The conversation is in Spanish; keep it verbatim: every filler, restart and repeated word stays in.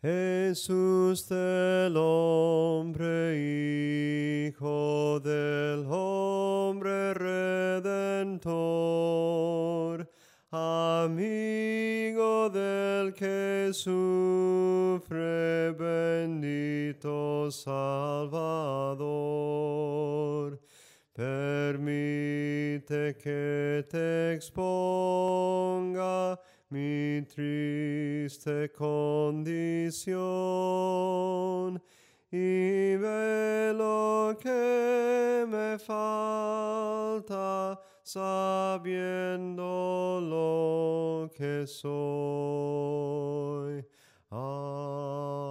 Jesús del hombre, Hijo del hombre redentor, amigo del que sufre, bendito Salvador. Permite que te exponga mi triste condición y ve lo que me falta, sabiendo lo que soy. Amén.